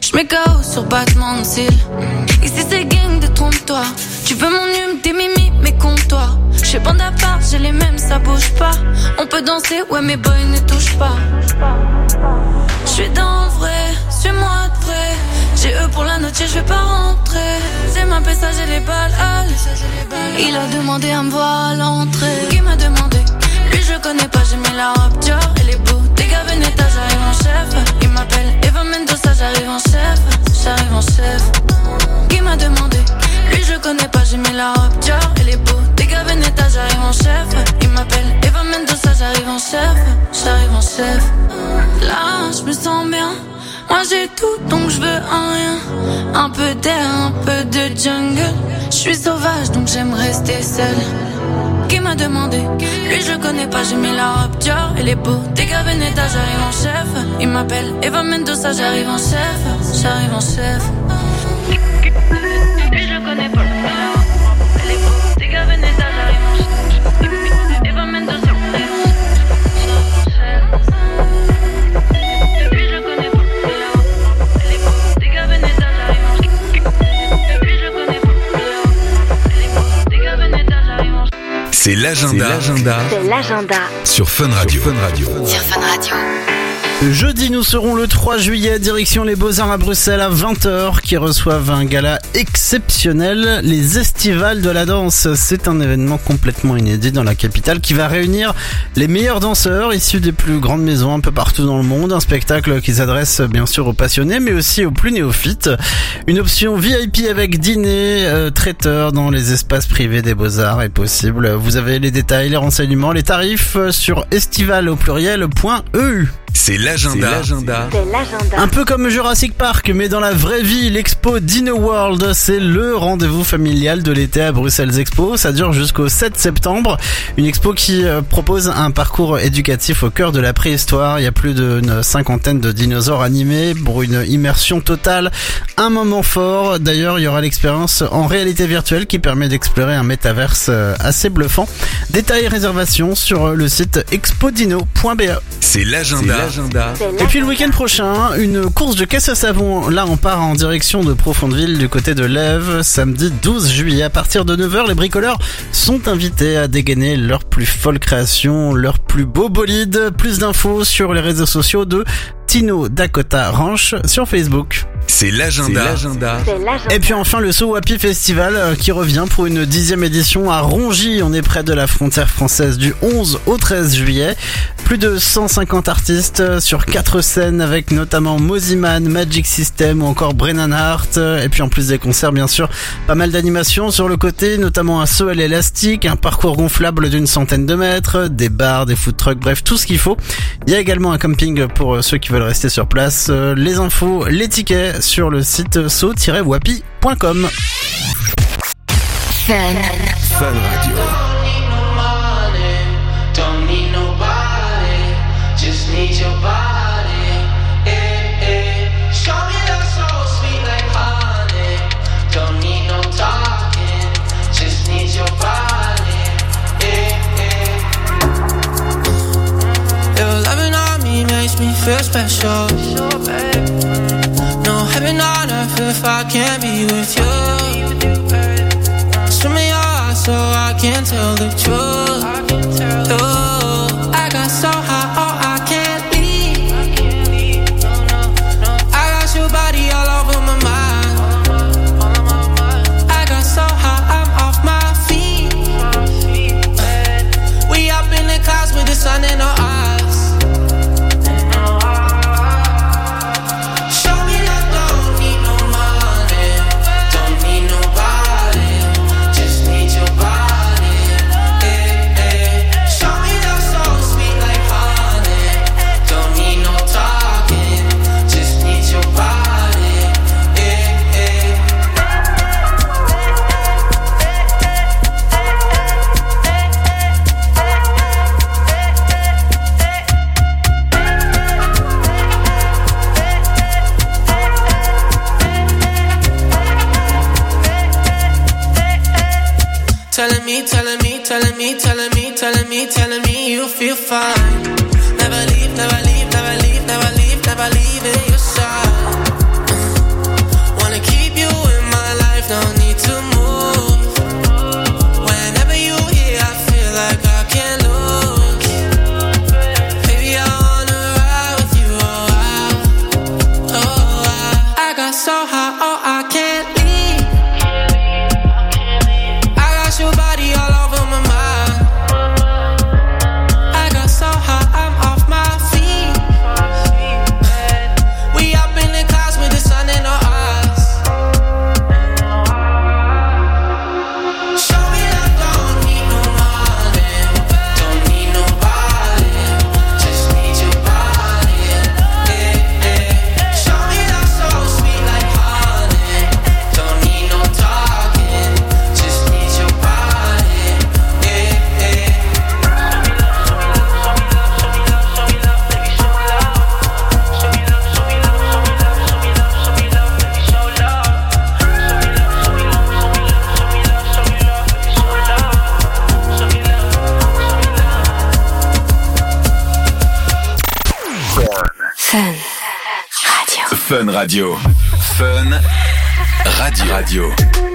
J'mets KO sur battement de cils. Ici c'est gang, détrompe-toi. Tu veux mon hume, tes mimi, mais compte-toi. J'fais bande à part, j'ai les mêmes, ça bouge pas. On peut danser, ouais mais boy ne touche pas. J'suis dans le vrai, suis-moi de près. J'ai eux pour la note, je vais pas rentrer. C'est ma pesta, j'ai les balles. Il a demandé à me voir à l'entrée. Qui m'a demandé? Lui je connais pas, j'ai mis la robe Dior et les beaux. Des gars Veneta, j'arrive en chef. Il m'appelle Eva Mendoza, j'arrive en chef. J'arrive en chef. Qui m'a demandé? Lui je connais pas, j'ai mis la robe Dior et les beaux. Des gars Veneta, j'arrive en chef. Il m'appelle Eva Mendoza, j'arrive en chef. J'arrive en chef. Là je me sens bien. Moi j'ai tout donc je veux un rien. Un peu d'air, un peu de jungle. Je suis sauvage donc j'aime rester seule. Qui m'a demandé? Lui je connais pas, j'ai mis la robe Dior et les beaux. Des gars Veneta, j'arrive en chef. Il m'appelle Eva Mendoza, j'arrive en chef. J'arrive en chef. Lui je connais pas, elle est beau. Des gars Veneta, j'arrive en chef. Eva Mendoza, j'arrive en chef. Lui je connais pas, elle est beau. Des gars Veneta, j'arrive en chef. Lui je connais pas, elle est beau. Des gars Veneta, j'arrive en chef. C'est l'agenda. C'est l'agenda. Sur Fun Radio. Sur Fun Radio. Jeudi, nous serons le 3 juillet, direction les Beaux-Arts à Bruxelles à 20h, qui reçoivent un gala exceptionnel, les Estivales de la danse. C'est un événement complètement inédit dans la capitale qui va réunir les meilleurs danseurs issus des plus grandes maisons un peu partout dans le monde. Un spectacle qui s'adresse bien sûr aux passionnés, mais aussi aux plus néophytes. Une option VIP avec dîner, traiteur dans les espaces privés des Beaux-Arts est possible. Vous avez les détails, les renseignements, les tarifs sur estival.eu. C'est l'agenda. Un peu comme Jurassic Park, mais dans la vraie vie, l'expo Dino World, c'est le rendez-vous familial de l'été à Bruxelles Expo. Ça dure jusqu'au 7 septembre. Une expo qui propose un parcours éducatif au cœur de la préhistoire. Il y a plus d'une cinquantaine de dinosaures animés pour une immersion totale. Un moment fort. D'ailleurs, il y aura l'expérience en réalité virtuelle qui permet d'explorer un métaverse assez bluffant. Détails et réservations sur le site expodino.be. C'est l'agenda. Et puis le week-end prochain, une course de caisse à savon. Là, on part en direction de Profondeville du côté de l'Ève, samedi 12 juillet. À partir de 9h, les bricoleurs sont invités à dégainer leurs plus folles créations, leurs plus beaux bolides. Plus d'infos sur les réseaux sociaux de Tino Dakota Ranch sur Facebook. C'est l'agenda. Et puis enfin le So Happy Festival qui revient pour une 10e édition à Rongy. On est près de la frontière française du 11 au 13 juillet. Plus de 150 artistes sur 4 scènes avec notamment Moziman, Magic System ou encore Brennan Hart. Et puis en plus des concerts bien sûr, pas mal d'animations sur le côté, notamment un saut à l'élastique, un parcours gonflable d'une centaine de mètres, des bars, des food trucks, bref tout ce qu'il faut. Il y a également un camping pour ceux qui veulent rester sur place. Les infos, les tickets sur le site so-wapi.com. Fun Radio. Me feel special. No heaven on earth if I can't be with you. Swim me your eyes so I can tell the truth. Oh, I got so high, oh I can't leave. I got your body all over my mind. I got so high, I'm off my feet. We up in the clouds with the sun in our eyes. Telling me you feel fine. Never leave, never leave, never leave, never leave, never leave in your side. so high, oh, I can't leave. I got your body all over my mind. I got so high, I'm off my feet. We up in the clouds with the sun in our eyes. Show me love, don't need no money, don't need nobody, just need your body. Yeah, yeah. Show me love so sweet like honey, don't need no talking, just need your body. Yeah, yeah. Fun Radio. Fun Radio. Fun Radio.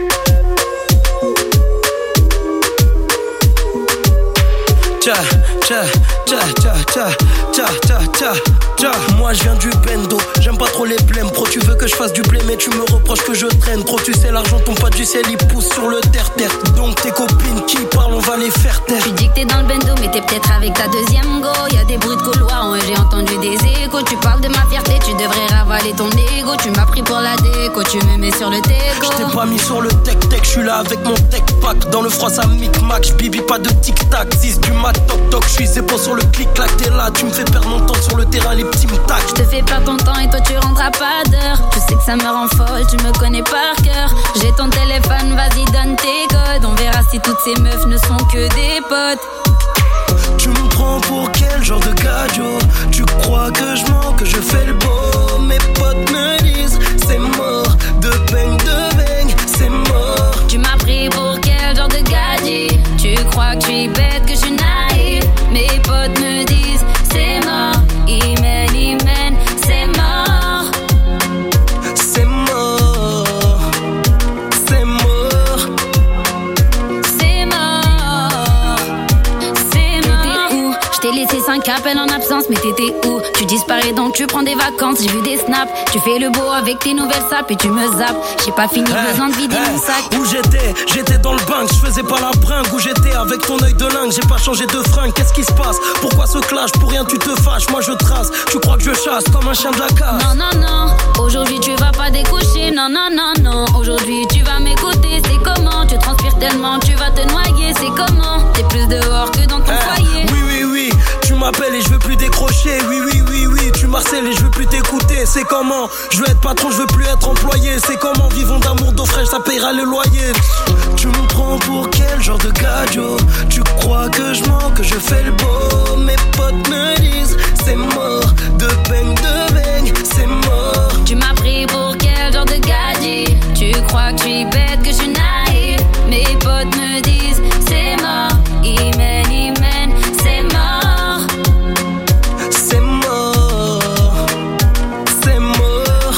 Moi je viens du bendo, j'aime pas trop les blèmes. Pro tu veux que je fasse du blé mais tu me reproches que je traîne. Trop tu sais l'argent tombe pas du ciel, il pousse sur le terre-terre. Donc tes copines qui parlent on va les faire taire. Tu dis que t'es dans le bendo mais t'es peut-être avec ta deuxième go. Y'a des bruits de couloir, ouais, j'ai entendu des échos. Tu parles de ma fierté, tu devrais ravaler ton ego. Tu m'as pris pour la déco, tu me mets sur le teco. Je t'ai pas mis sur le tech-tech, je suis là avec mon tech-pack. Dans le froid ça mic-mac, j'bibi pas de tic-tac. 6 du mat, toc-toc, je suis zépo sur le clic-clac. T'es là, tu me fais perdre mon temps sur le terrain, les petits me tac. Je te fais perdre ton temps et toi tu rentres à pas d'heure. Tu sais que ça me rend folle, tu me connais par cœur. J'ai ton téléphone, vas-y donne tes codes. On verra si toutes ces meufs ne sont que des potes. Tu me prends pour quel genre de gadio? Tu crois que je mens, que je fais le beau? Mes potes me disent c'est mort. De bang, c'est mort. Tu m'as pris pour quel genre de gadget? Tu crois que je suis bête, que je suis naïve? Mes potes me disent c'est mort. Imen, c'est mort. C'est mort. C'est mort. C'est mort. C'est mort. T'étais où? Je t'ai laissé 5 appels en absence, mais t'étais où? Tu disparais donc tu prends des vacances. J'ai vu des snaps, tu fais le beau avec tes nouvelles sapes et tu me zappes. J'ai pas fini, besoin de vider mon sac. Où j'étais dans le bank, je faisais pas la bringue. Où j'étais avec ton œil de lingue, j'ai pas changé de fringue. Qu'est-ce qui se passe? Pourquoi ce clash? Pour rien tu te fâches, moi je trace. Tu crois que je chasse comme un chien de la casse? Non, aujourd'hui tu vas pas découcher. Non, aujourd'hui tu vas m'écouter. C'est comment? Tu transpires tellement, tu vas te noyer. C'est comment? T'es plus dehors que dans ton foyer. Oui, tu m'appelles et je veux plus décrocher. Oui, tu m'harcèles et je veux plus t'écouter. C'est comment? Je veux être patron, je veux plus être employé. C'est comment? Vivons d'amour d'eau fraîche, ça paiera le loyer. Tu me prends pour quel genre de gadio? Tu crois que je mens, que je fais le beau? Mes potes me disent c'est mort. De bang, c'est mort. Tu m'as pris pour quel genre de gadget? Tu crois que je suis bête, que je suis naïve? Mes potes me disent c'est mort. Imen, c'est mort. C'est mort. C'est mort.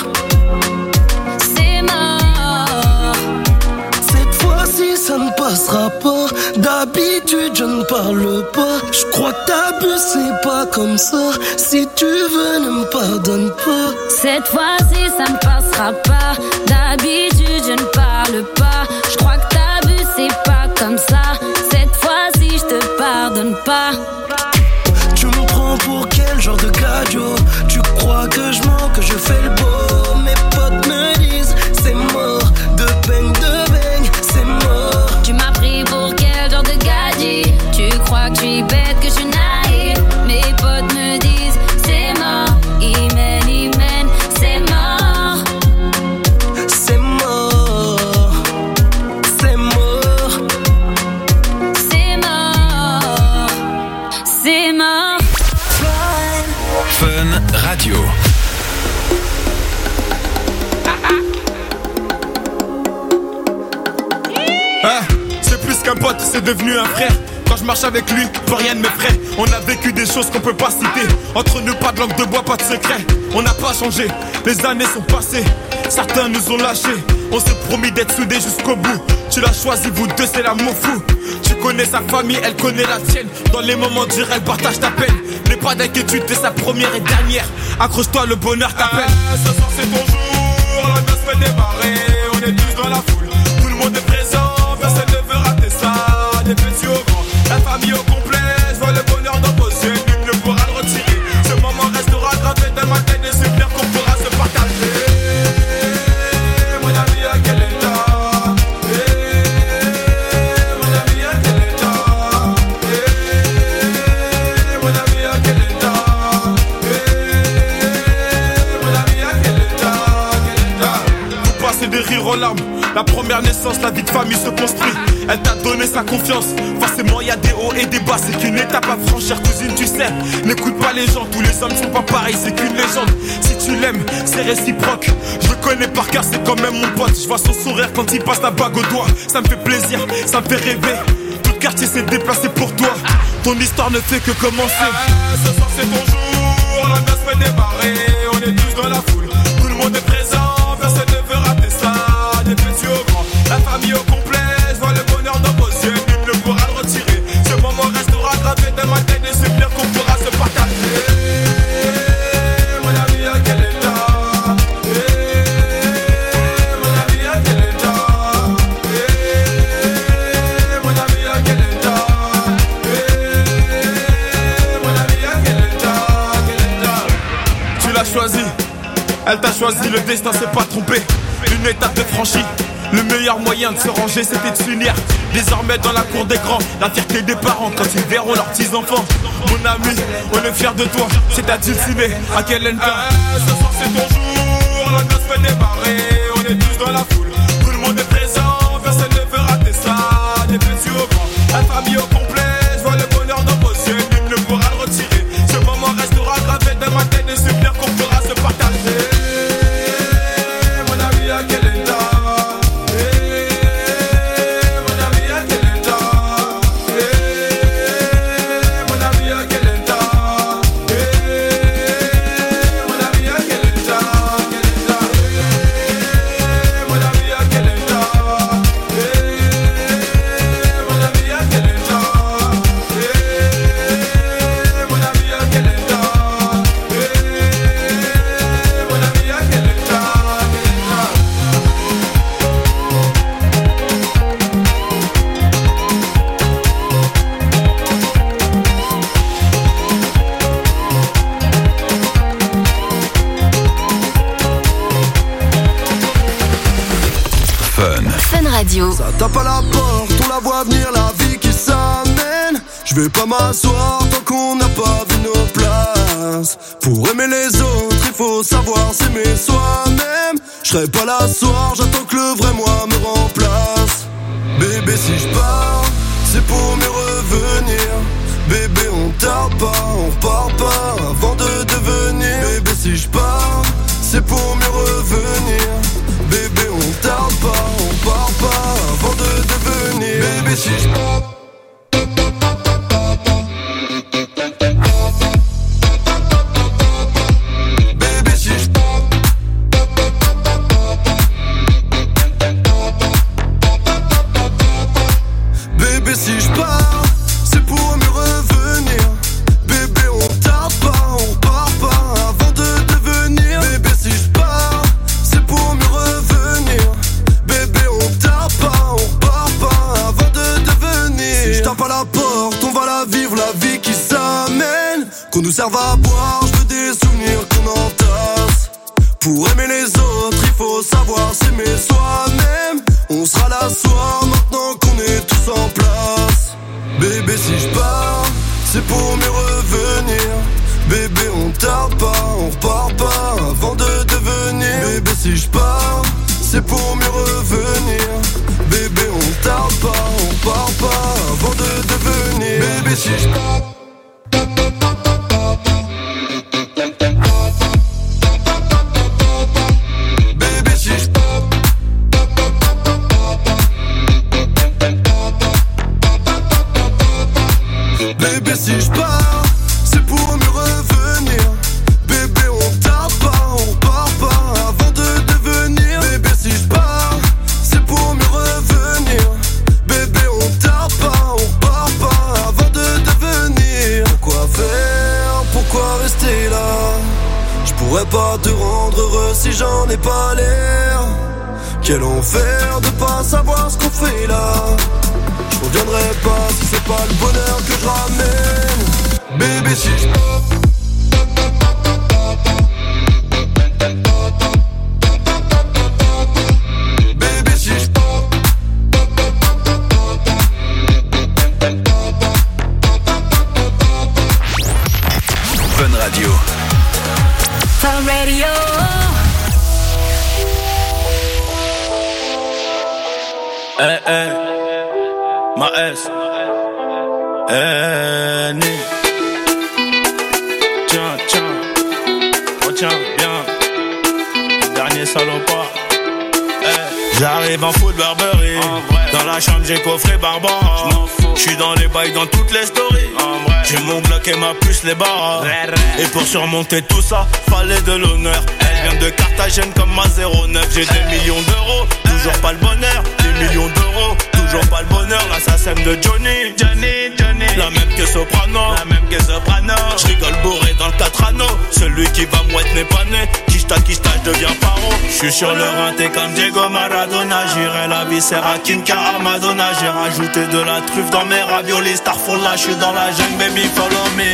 C'est mort. Cette fois-ci ça ne passera pas. D'habitude je ne parle pas. Je crois que t'abuses, c'est pas comme ça. Si tu veux ne me pardonne pas. Cette fois-ci ça ne passera pas. D'habitude je ne parle pas. Je crois que t'abuses, c'est pas comme ça. Cette fois-ci je te pardonne pas. Tu me prends pour quel genre de gadio? Tu crois que je mens, que je fais le beau? Mes potes me disent c'est mort. De bang, c'est mort. Tu m'as pris pour quel genre de gadget? Tu crois que je suis bête, que je suis naïve? Mes potes me disent c'est mort. Imen, c'est mort. C'est mort. C'est mort. C'est mort. C'est mort. Fun Radio. C'est plus qu'un pote, c'est devenu un frère. Quand je marche avec lui, plus rien ne m'effraie. On a vécu des choses qu'on peut pas citer. Entre nous, pas de langue de bois, pas de secret. On n'a pas changé, les années sont passées. Certains nous ont lâchés. On s'est promis d'être soudés jusqu'au bout. Tu l'as choisi, vous deux, c'est l'amour fou. Tu connais sa famille, elle connaît la tienne. Dans les moments durs, elle partage ta peine. N'aie pas d'inquiétude, t'es sa première et dernière. Accroche-toi, le bonheur t'appelle. Ce soir c'est ton jour, la noce fait pleurer aux larmes. La première naissance, la vie de famille se construit. Elle t'a donné sa confiance. Forcément y a des hauts et des bas. C'est qu'une étape à franchir, cousine, tu sais. N'écoute pas les gens, tous les hommes sont pas pareils. C'est qu'une légende, si tu l'aimes, c'est réciproque. Je le connais par cœur, c'est quand même mon pote. Je vois son sourire quand il passe la bague au doigt. Ça me fait plaisir, ça me fait rêver. Tout le quartier s'est déplacé pour toi. Ton histoire ne fait que commencer. Ce soir c'est ton jour, la noce fait démarrer. On est tous dans la foule, tout le monde est présent. Personne ne veut rater ça, des petits au grand. La famille au complet, je vois le bonheur dans vos yeux. Nul ne pourra le retirer. Ce moment restera gravé dans ma tête. Des souvenirs qu'on pourra se partager. Mon ami, à quel état? Mon ami, à quel état? Mon ami, à quel état? Mon ami, à quel état? Tu l'as choisi, elle t'a choisi, le destin s'est pas trompé. Une étape de franchie. Le meilleur moyen de se ranger, c'était de s'unir. Désormais dans la cour des grands, la fierté des parents quand ils verront leurs petits-enfants. Mon ami, on est fiers de toi, c'est à Dulciné, à Kelenka. Ce soir c'est ton jour, la noce fait démarrer. On est tous dans la foule, tout le monde est présent. Personne ne veut rater ça, des petits au grand. La famille au complet, je vois le bonheur dans vos yeux. Nul ne pourra le retirer. Ce moment restera gravé dans ma tête. Des souvenirs qu'on pourra se partager. Mon ami, à quel état? Ça tape à la porte, on la voit venir, la vie qui s'amène. Je vais pas m'asseoir tant qu'on n'a pas vu nos places. Pour aimer les autres, il faut savoir s'aimer soi-même. Je serai pas là ce soir, j'attends que le vrai moi me remplace. Bébé, si je pars, c'est pour mieux revenir. Bébé, on tarde pas, on repart pas avant de devenir. Bébé, si je pars, c'est pour mieux revenir. Bébé, on tarde pas, on part pas avant de devenir. Bébé, si je pars. Bébé, si je pars. Bébé, si je pars, c'est pour mieux revenir. Bébé, on tarde pas, on part pas avant de devenir. Bébé, si je pars, c'est pour mieux revenir. Bébé, on tarde pas, on part pas avant de devenir. Si je tape à la porte, on va la vivre, la vie qui s'amène. Qu'on nous serve à boire, je veux des souvenirs qu'on entasse. Pour aimer les autres, il faut savoir s'aimer soi-même. On sera là ce soir, maintenant qu'on est tous en place. Bébé, si je pars, c'est pour mieux revenir. Bébé, on tarde pas, on repart pas avant de devenir. Bébé, si je pars, c'est pour mieux revenir. Bébé, on tarde pas, on part pas avant de devenir. Bébé, si je pars. Bébé, si je pars. Bébé, si je pars, c'est pour mieux revenir. Bébé, on tarde pas, on part pas avant de devenir. Bébé, si je pars, c'est pour mieux revenir. Bébé, on tarde pas, on part pas avant de devenir. Pourquoi faire, pourquoi rester là? Je pourrais pas te rendre heureux si j'en ai pas l'air. Quel enfer de pas savoir ce qu'on fait là. Je reviendrai pas si c'est pas le bonheur que je ramène. Bébé, si je Bébé, si je Fun Radio. Fun Radio. Ma S. Tiens, retiens bien. Dernier salopard. J'arrive en foot Burberry. Dans la chambre j'ai coffré Barbara. J'suis dans les bails dans toutes les stories. J'ai mon Glock et ma puce les barres. Et pour surmonter tout ça, fallait de l'honneur. Elle vient de Carthagène comme ma 09. J'ai des millions d'euros, toujours pas le bonheur. Des millions d'euros, toujours pas le bonheur. L'assassin de Johnny. La même que Soprano. J'rigole bourré dans le 4 anneaux. Celui qui va mouette n'est pas né. Kishta, je deviens paro. J'suis sur le rinté comme Diego Maradona. J'irai la viscère à Kinka à Madonna. J'ai rajouté de la truffe dans mes raviolis. Starfall là, j'suis dans la jungle, baby, follow me.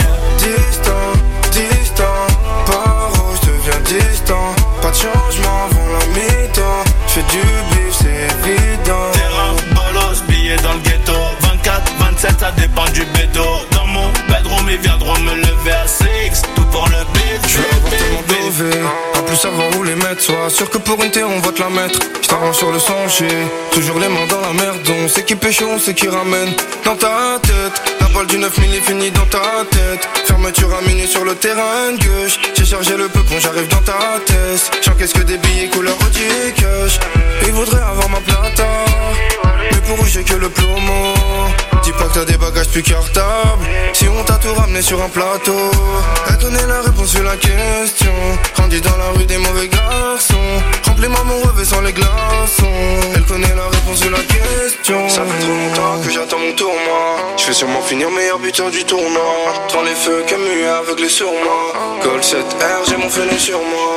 Distant, paro, j'deviens distant. Pas de changement avant la mi-temps. J'fais du bif, c'est évident. Terrain, bolos, billets dans le ghetto. 24, 27, ça dépend du bédo. Dans mon bedroom, ils viendront me lever à 6. Tout pour le bif. J'veux avoir tellement dové. En plus savoir où les mettre. Sois sûr que pour une terre on va te la mettre. J't'arrange sur le sang, toujours les mains dans la merde. On sait qui pêche, on sait qui ramène. Dans ta tête, la balle du 9000 est finie dans ta tête. Fermeture à minuit sur le terrain de gauche. J'ai chargé le peupon, j'arrive dans ta tête. J'encaisse que des billets couleur Audi cash. Ils voudraient avoir ma plata, mais pour eux j'ai que le plomo. Dis pas que t'as des bagages plus cartables. Si on t'a tout ramené sur un plateau. Elle connaît la réponse sur la question. Grandis dans la rue des mauvais garçons. Remplis-moi mon rêve sans les glaçons. Elle connaît la réponse sur la question. Ça fait trop longtemps que j'attends mon tour moi. Je vais sûrement finir meilleur buteur du tournoi. Dans les feux Camus aveuglé sur moi. Gold 7R, j'ai mon fenêtre sur moi.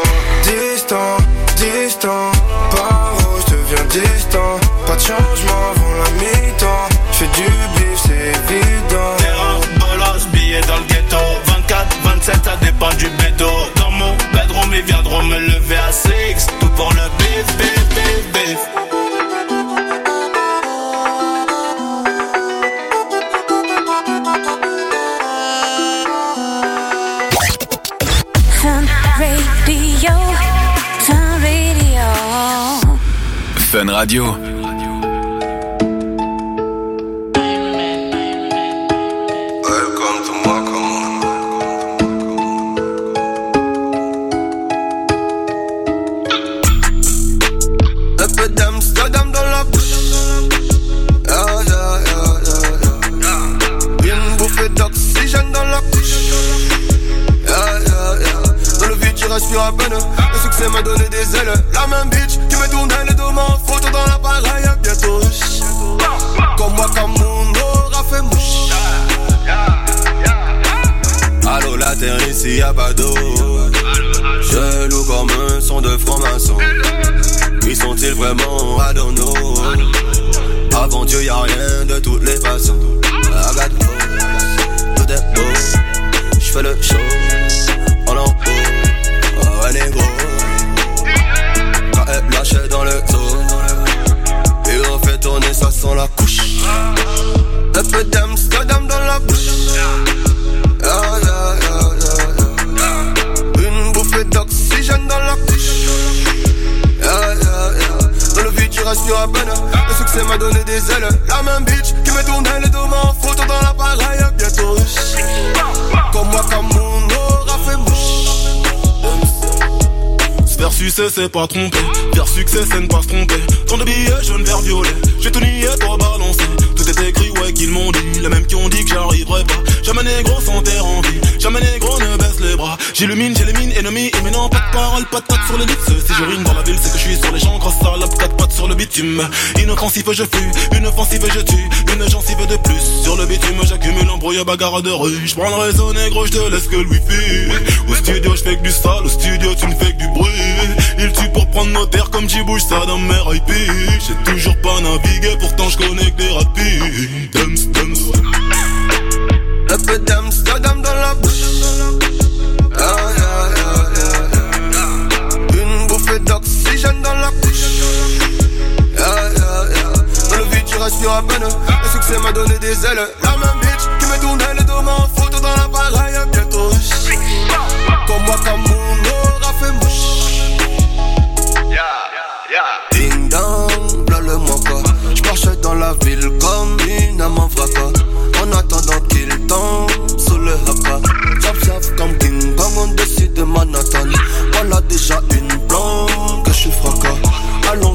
Distant, paro, j'deviens distant. Pas de changement avant la mi-temps. J'fais du bif, c'est évident. Terrain, bolos, billets dans le ghetto. 24, 27, ça dépend du bédo. Dans mon bedroom, ils viendront me lever à 6. Tout pour le bif. Fun Radio. Respire à peine, le succès m'a donné des ailes. La même bitch qui me tournait les deux mains, photo dans l'appareil, bientôt. Comme moi, comme mon aura fait mouche. Allô, la terre ici y'a pas d'eau. Je loue comme un son de franc-maçon. Qui sont-ils vraiment à Dono? Avant Dieu y'a rien de toutes les façons. Regarde, tout est beau. J'fais le show en haut. Elle est gros. Quand elle lâche dans le dos et on fait tourner ça sans la couche. Un peu d'Amsterdam dans la bouche. Une bouffée d'oxygène dans la couche. Dans le vide tu respires à peine. Le succès m'a donné des ailes. La même bitch qui me tournait les deux mains, photo dans l'appareil, bientôt. Comme moi, comme mon aura fait mouche. Vers succès c'est pas tromper, vers succès c'est ne pas se tromper. Tant de billets jaune vert violet, j'ai tout nié toi balancé. Tout est écrit ouais qu'ils m'ont dit, les mêmes qui ont dit que j'arriverai pas. Jamais négro sans terre en vie, jamais négro ne baisse les bras. J'illumine, j'élimine ennemis et maintenant pas de parole, pas de tête sur les lips. Si je rime dans la ville c'est que je suis sur les gens, grosse salope, 4 pattes sur le bitume. Inoffensive je fuis, une offensive je tue, une gencive de plus. Sur le bitume j'accumule embrouille bagarre de rue. J'prends le réseau négro, j'te laisse que le wifi. Au studio j'fais que du sale, au studio tu ne fais que du bruit. Il tue pour prendre nos terres comme j'y bouge ça dans mes IP. J'ai toujours pas navigué, pourtant je connais que des rapides. Dums. Un peu d'Amsterdam dans la bouche. Une bouffée d'oxygène dans la couche. Dans le vide tu respires à peine. Le succès m'a donné des ailes. La même bitch qui me tournait les deux mains, photo dans l'appareil, bientôt. Comme moi, comme mon aura fait mouche. Ding dong, là le moi pas. J'marche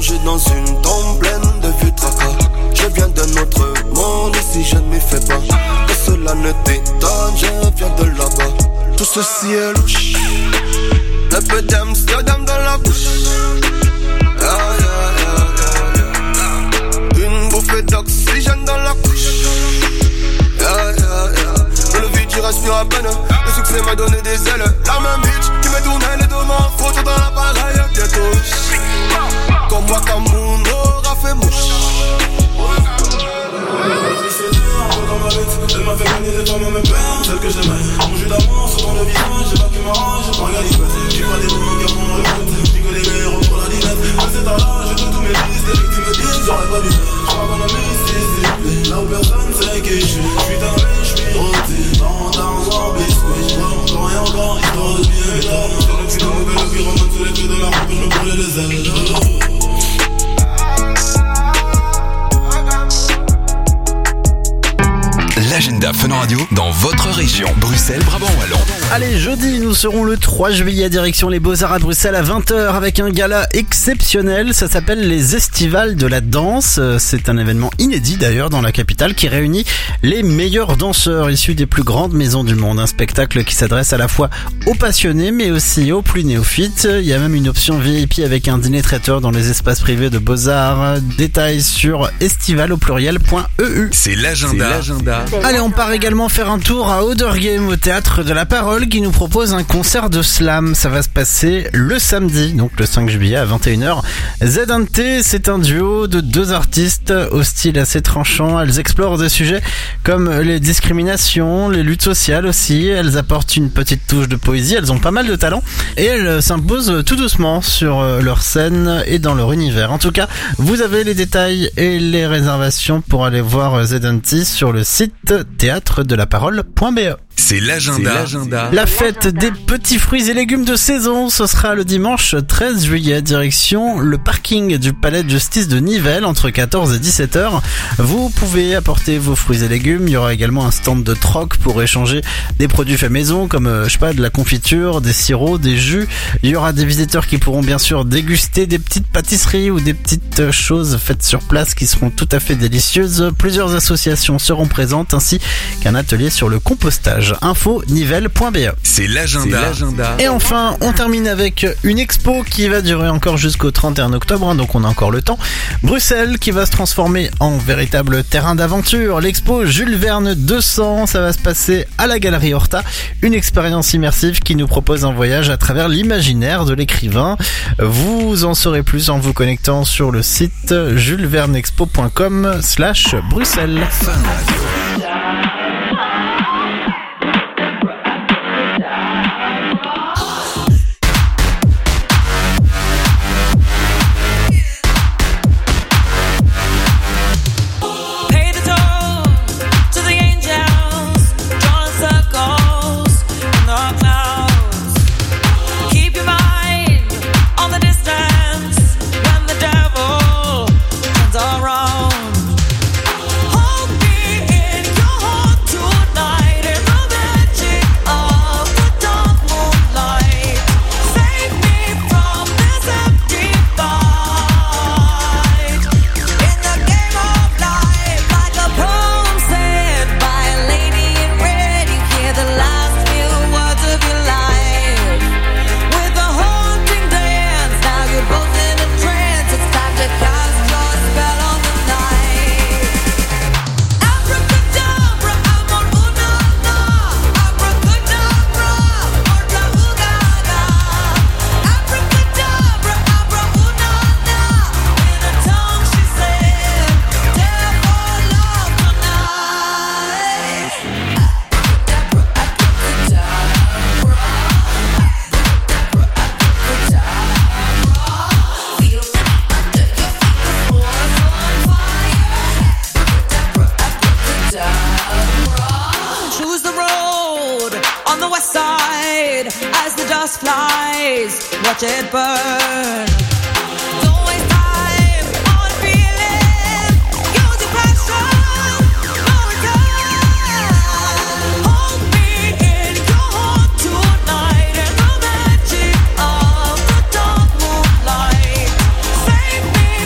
plongé dans une tombe pleine de vieux tracas. Je viens d'un autre monde, ici je ne m'y fais pas. Que cela ne t'étonne, je viens de là-bas. Tout ceci est louche. Un peu d'Amsterdam dans la bouche. Une bouffée d'oxygène dans la couche. Dans le vide, tu respires à peine. Le succès m'a donné des ailes. La même bitch qui me tournait les deux mains. Faut dans l'appareil bientôt. Comme moi, comme mon aura fait mouche. Elle m'a fait gagner des femmes à mes peines, celles que j'aimais. Mon jus d'amour sur ton visage, j'ai battu ma rage, j'ai pas regardé. J'ai pas des mots qui font le répète. Pique les verres pour la dinette. À cet âge, j'ai tous mes fils, les victimes me disent, j'aurais pas dû. J'crois qu'on a mis ici, là où personne sait qui je suis. J'suis taré, j'suis rôti, dans un biscuit. J'prends encore et encore, histoire de bien étendre. Sur le cul d'un mauvais pyromane, sous les pieds de la rampe, j'me brûlais les ailes. L'agenda Fun Radio dans votre région. Bruxelles, Brabant-Wallon. Allez, jeudi, nous serons le 3 juillet direction les Beaux-Arts à Bruxelles à 20h avec un gala exceptionnel. Ça s'appelle les Estivales de la danse. C'est un événement inédit d'ailleurs dans la capitale qui réunit les meilleurs danseurs issus des plus grandes maisons du monde. Un spectacle qui s'adresse à la fois aux passionnés mais aussi aux plus néophytes. Il y a même une option VIP avec un dîner traiteur dans les espaces privés de Beaux-Arts. Détails sur estival.eu. C'est l'agenda. Allez, on part également faire un tour à Oudergame au Théâtre de la Parole qui nous propose un concert de slam. Ça va se passer le samedi, donc le 5 juillet à 21h. Z&T, c'est un duo de deux artistes au style assez tranchant. Elles explorent des sujets comme les discriminations, les luttes sociales aussi. Elles apportent une petite touche de poésie. Elles ont pas mal de talent et elles s'imposent tout doucement sur leur scène et dans leur univers. En tout cas, vous avez les détails et les réservations pour aller voir Z&T sur le site théâtredelaparole.be. C'est l'agenda. La fête des petits fruits et légumes de saison, ce sera le dimanche 13 juillet, direction le parking du palais de justice de Nivelles entre 14 et 17h. Vous pouvez apporter vos fruits et légumes. Il y aura également un stand de troc pour échanger des produits faits maison comme, de la confiture, des sirops, des jus. Il y aura des visiteurs qui pourront bien sûr déguster des petites pâtisseries ou des petites choses faites sur place qui seront tout à fait délicieuses. Plusieurs associations seront présentes ainsi qu'un atelier sur le compostage. Info nivelles.be. C'est l'agenda. Et enfin, on termine avec une expo qui va durer encore jusqu'au 31 octobre, donc on a encore le temps. Bruxelles qui va se transformer en véritable terrain d'aventure. L'expo Jules Verne 200, ça va se passer à la Galerie Horta. Une expérience immersive qui nous propose un voyage à travers l'imaginaire de l'écrivain. Vous en saurez plus en vous connectant sur le site julesverneexpo.com/Bruxelles. Watch it burn. Save me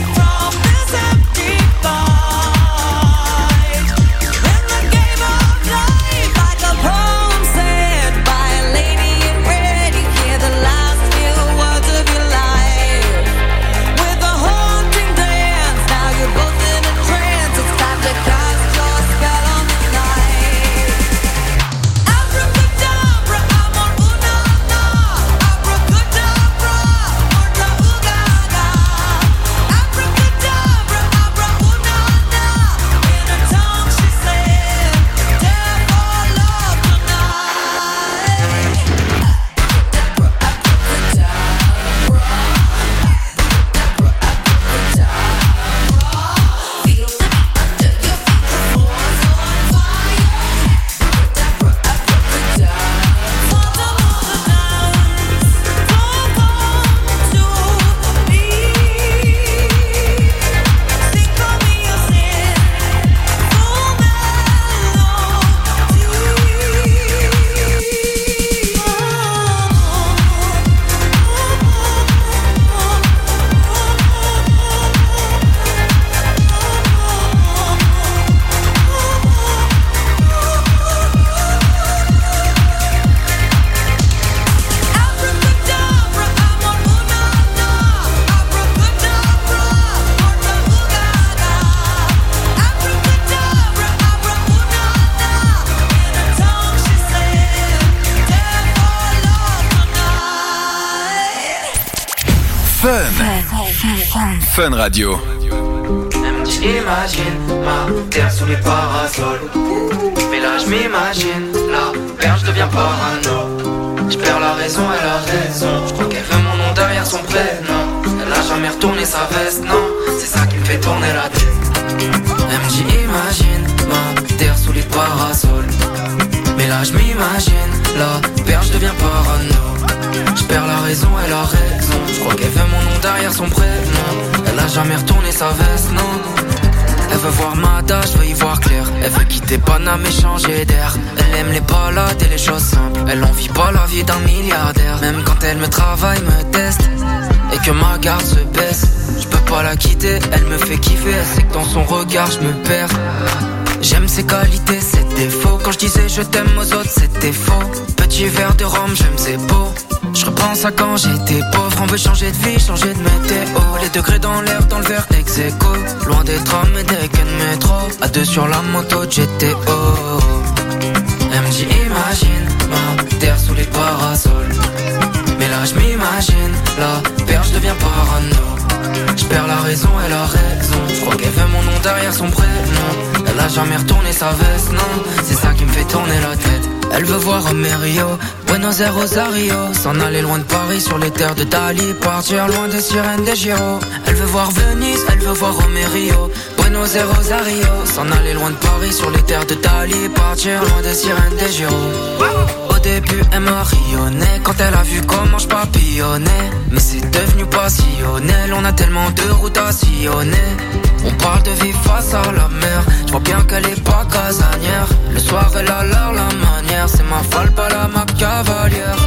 Fun Radio. J'imagine ma terre sous les parasols. Mais là je m'imagine, la perche devient parano. Je perds la raison, elle a raison. Je crois qu'elle veut mon nom derrière son prénom. Elle a jamais retourné sa veste, non. C'est ça qui me fait tourner la tête. Elle me dit imagine ma terre sous les parasols. Mais là je m'imagine, la perche devient parano. Je perds la raison, elle a raison. Je crois qu'elle veut mon nom derrière son prénom. Elle a jamais retourné sa veste, non. Elle veut voir Mada, je veux y voir clair. Elle veut quitter Paname et changer d'air. Elle aime les balades et les choses simples. Elle en vit pas la vie d'un milliardaire. Même quand elle me travaille, me teste et que ma garde se baisse, je peux pas la quitter, elle me fait kiffer. Elle sait que dans son regard je me perds. J'aime ses qualités, ses défauts. Quand je disais je t'aime aux autres, c'était faux. Petit verre de rhum, j'aime c'est beau. Je repense à quand j'étais pauvre. On veut changer de vie, changer de météo. Les degrés dans l'air, dans le verre ex-aequo. Loin des trams et des quais de métro. À deux sur la moto GTO. Elle me dit imagine ma terre sous les parasols. Mais là je m'imagine, la perche devient parano. Je perds la raison, elle a raison. Je crois qu'elle veut mon nom derrière son prénom. Elle a jamais retourné sa veste, non. C'est ça qui me fait tourner la tête. Elle veut voir Rio, Buenos Aires, Rosario. S'en aller loin de Paris sur les terres de Dali. Partir loin des sirènes des Giro. Elle veut voir Venise, elle veut voir Rio, Buenos Aires, Rosario. S'en aller loin de Paris sur les terres de Dali. Partir loin des sirènes des Giro. Au début elle m'a rayonné quand elle a vu comment je papillonnais. Mais c'est devenu passionnel, on a tellement de routes à sillonner. On parle de vivre face à la mer. Je vois bien qu'elle est pas casanière. Le soir elle a l'air la manière. C'est ma folle, pas la ma cavalière.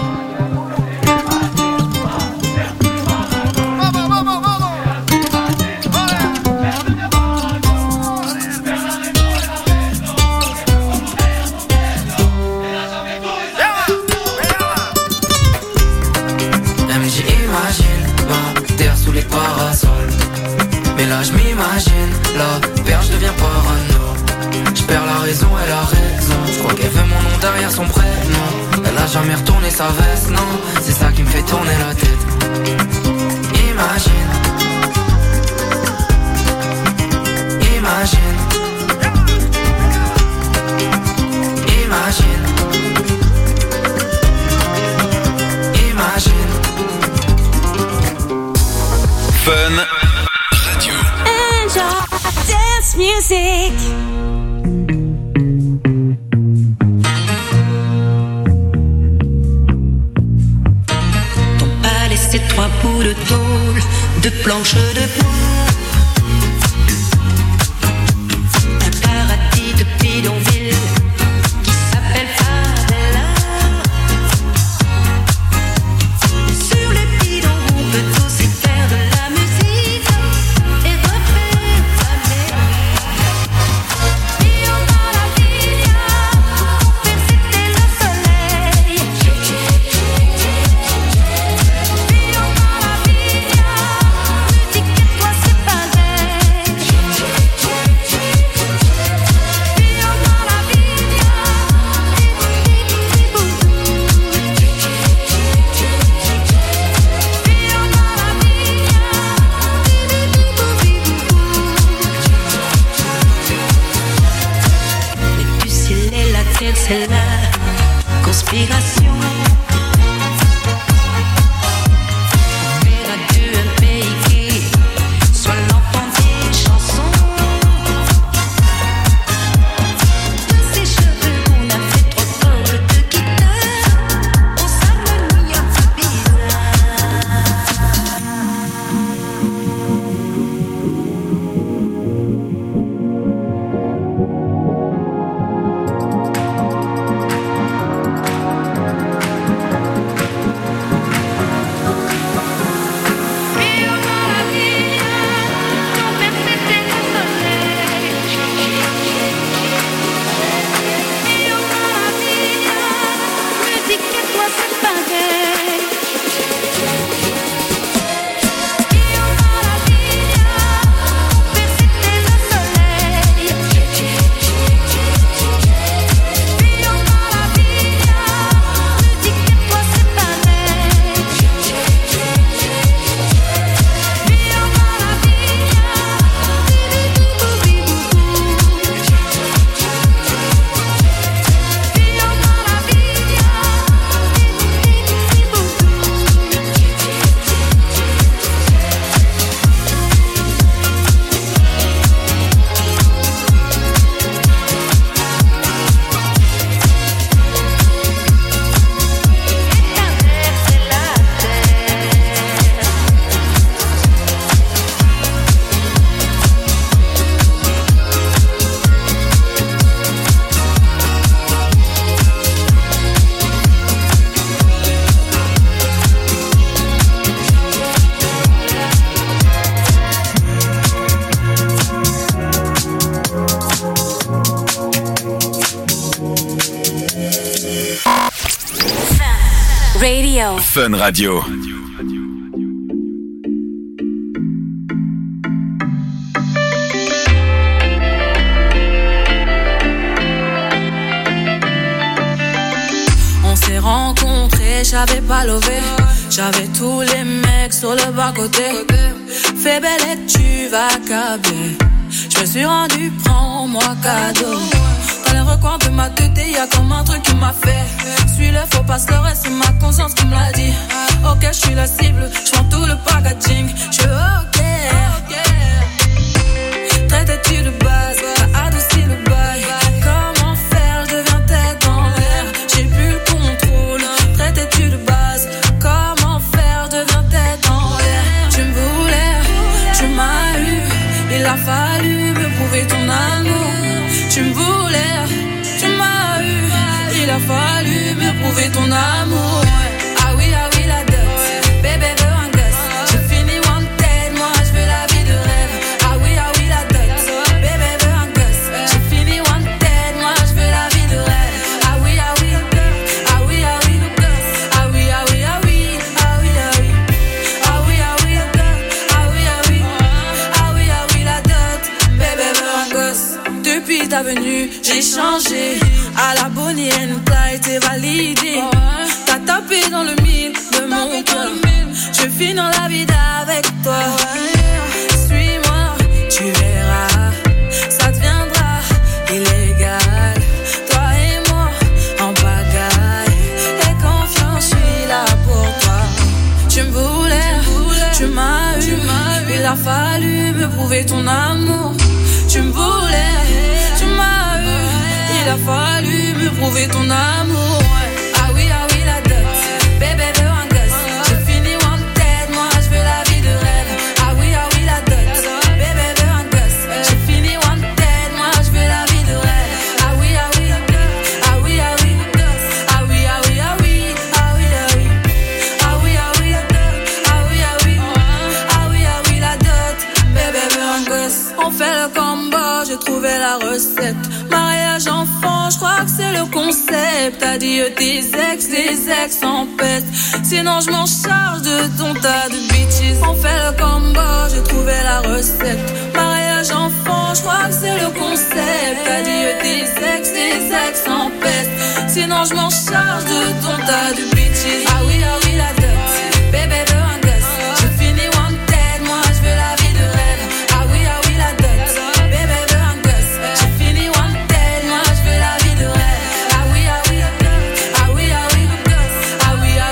Elle me dit imagine ma terre sous les parasols. Mais là je m'imagine, la perche devient parano. Je perds la raison, elle a raison. Je crois qu'elle veut mon nom derrière son prénom. Elle a jamais retourné sa veste, non. C'est ça qui me fait tourner la tête. Imagine. Imagine. Imagine. Imagine. Fun Radio. Enjoy dance music. Ton palais, c'est 3 bouts de tôle, 2 planches de bois. Un paradis de bidonville qui s'appelle Favela. Sur les bidons, on peut aussi faire de la musique et refaire la mer. Io maravilla, faire c'était le soleil. Io maravilla, me dis que toi c'est pareil. Io maravilla, mais du ciel et la terre, c'est la conspiration. Faire à deux un pays qui soit l'enfant des chansons. De ses cheveux, on a fait 3 cordes de guitare. On s'harmonie un peu bizarre. Fun Radio. On s'est rencontrés, j'avais pas levé. J'avais tous les mecs sur le bas-côté. Fais belle et tu vas câbler. Je me suis rendu, prends-moi cadeau. Dans les recoins de ma tête, y'a comme un truc qui m'a fait. Suis-le, faut pas se leurrer, c'est ma conscience qui me l'a dit. Ok, je suis la cible, je prends tout le packaging. Je ok. Traite-tu de base, t'as adouci le bail. Comment faire, je deviens tête en l'air. J'ai plus le contrôle, traite-tu de base. Comment faire, je deviens tête en l'air. Tu me voulais, tu m'as eu. Il a fallu me prouver ton amour. Tu me voulais, tu m'as eu. Il a fallu me prouver ton amour. Ah oui, la dot. Bébé veut un gosse. J'ai fini wanted, moi je veux la vie de rêve. Ah oui, la dot. Bébé veut un gosse. J'ai fini wanted, moi je veux la vie de rêve. Ah oui, le gosse. Ah oui, le gosse. Ah oui, ah oui, ah oui. Ah oui, le gosse. Ah oui, la dot. Bébé veut un gosse. Depuis ta venue, j'ai changé. À la Bonnie and Clyde, t'es validé. T'as tapé dans le mille de mon cœur. Je vis dans la vie avec toi. Suis-moi, tu verras. Ça deviendra illégal. Toi et moi, en pagaille. Et confiance, je suis là pour toi. Tu me voulais, tu m'as eu. Il a fallu me prouver ton amour. Tu me voulais, tu m'as eu. Il a fallu me prouver ton amour. Ah oui, la dot. Bébé veut un gosse. J'ai fini wanted, moi je veux la vie de rêve. Ah oui, la dot. Bébé veut un gosse. J'ai fini wanted, moi je veux la vie de rêve. Ah oui, le gosse. Ah oui, le gosse. Ah oui, ah oui. Ah oui, le gosse. Ah oui, la dot. Bébé veut un gosse. On fait le combo, j'ai trouvé la recette. Mariage enfant, je crois que c'est le concept. Adieu tes ex en pète. Sinon je m'en charge de ton tas de bitches. On fait le combo, j'ai trouvé la recette. Mariage enfant, je crois que c'est le concept. Adieu tes ex en pète. Sinon je m'en charge de ton tas de bitches. Ah oui, la dot. Bébé veut un gosse. J'ai fini wanted, moi je veux la vie de rêve. Ah oui, la dot. Bébé veut un gosse. J'ai fini wanted, moi je veux la vie de rêve. Ah oui, le gosse. Ah oui, le gosse. Ah oui, le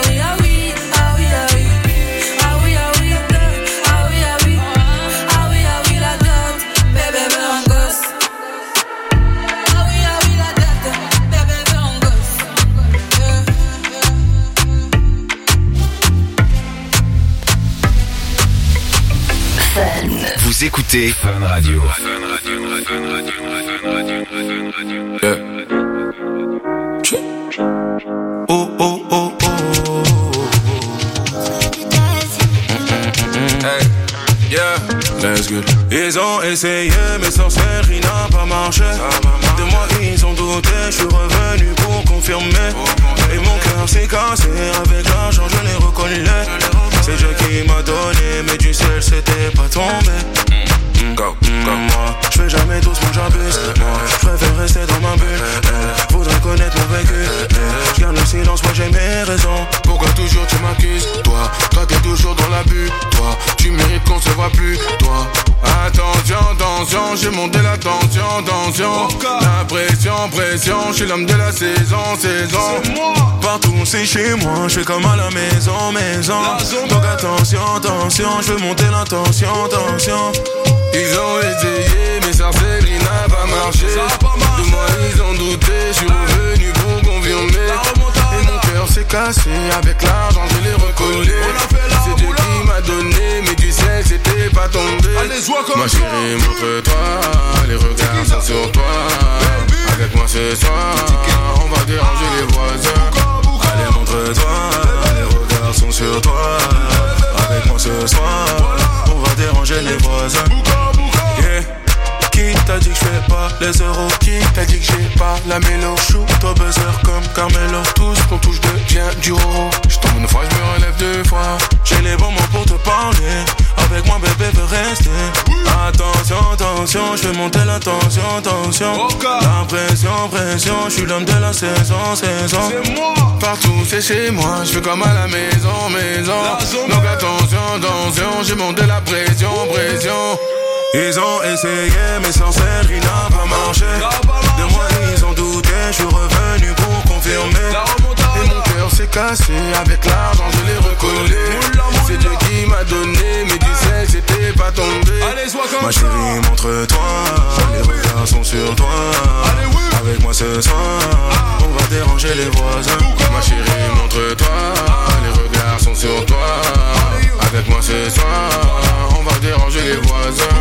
gosse. Ah oui, la dot. Bébé veut un gosse. Ah oui, la dot. Bébé veut un gosse. Vous écoutez Fun Radio. Yeah. Oh, oh, oh, oh. Hey, yeah, let's go. Ils ont essayé, mais sorcellerie n'a pas marché. De moi, ils ont douté, je suis revenu pour confirmer. Et mon cœur s'est cassé, avec l'argent, je l'ai reconnu. C'est Dieu qui m'a donné, mais du ciel, c'était pas tombé. Comme moi, je fais jamais doucement, j'abuse. Je préfère rester dans ma bulle. Faudrait connaître mon vécu. Je garde le silence, moi j'ai mes raisons. Pourquoi toujours tu m'accuses? Toi t'es toujours dans l'abus. Toi, tu mérites qu'on se voit plus. Toi, attention, j'ai monté la tension. La pression, je suis l'homme de la saison. Partout c'est chez moi, je fais comme à la maison. Donc attention, je veux monter la tension. Ils ont essayé, mais sorcellerie n'a pas marché. De moi ils ont douté, je suis revenu pour confirmer. Et mon cœur s'est cassé, avec l'argent je l'ai recollé. C'est Dieu qui m'a donné, mais du ciel c'était pas tombé. Ma chérie, montre-toi, les regards sont sur toi. Avec moi ce soir, on va déranger les voisins. Allez, montre-toi, les regards sont sur toi. Avec moi ce soir, on va déranger les voisins. Yeah. Qui t'a dit que je fais pas les euros. Qui t'a dit que j'ai pas la mélo? Shoot au buzzer comme Carmelo. Tout ce qu'on touche devient du roro. J'tombe une fois, j'me relève deux fois. J'ai les bons mots pour te parler. Avec moi bébé veut rester. Attention, attention, j'fais monter la tension, tension. La pression, pression, j'suis l'homme de la saison, saison. C'est moi. Partout c'est chez moi, j'fais comme à la maison, maison. Donc attention, attention, j'ai monté la pression, pression. Ils ont essayé mais sans celle qui n'a pas marché. De moi ils ont douté, j'suis revenu pour confirmer. Et mon cœur s'est cassé, avec l'argent je l'ai recollé. C'est Dieu qui m'a donné, mais du sel j'étais pas tombé. Ma chérie montre-toi, les regards sont sur toi. Avec moi ce soir, on va déranger les voisins. Ma chérie montre-toi, les regards sont sur toi. Avec moi ce soir, on va déranger les voisins.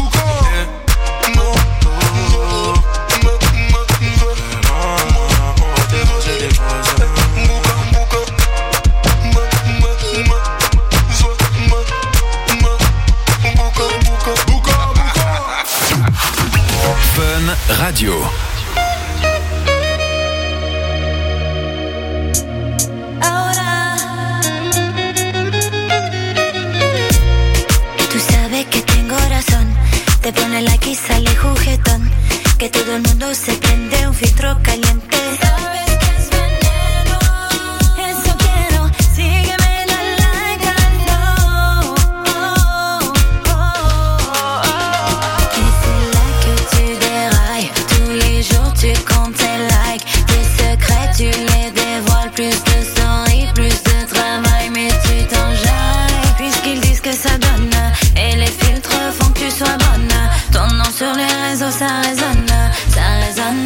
Fun Radio. Tú sabes que tengo razón. Te pone like y sale juguetón. Que todo el mundo se prende un filtro caliente. Sabes que es veneno. Eso quiero. Sígueme, dale like, no. Et c'est là que tu dérailles. Tous les jours tu comptes tes likes. Tes secrets tu les dévoiles. Plus de story, plus de travail. Mais tu t'enjailles. Puisqu'ils disent que ça donne. Et les filtres font que tu sois bonne. Ton nom sur les réseaux ça résonne. Ça résonne.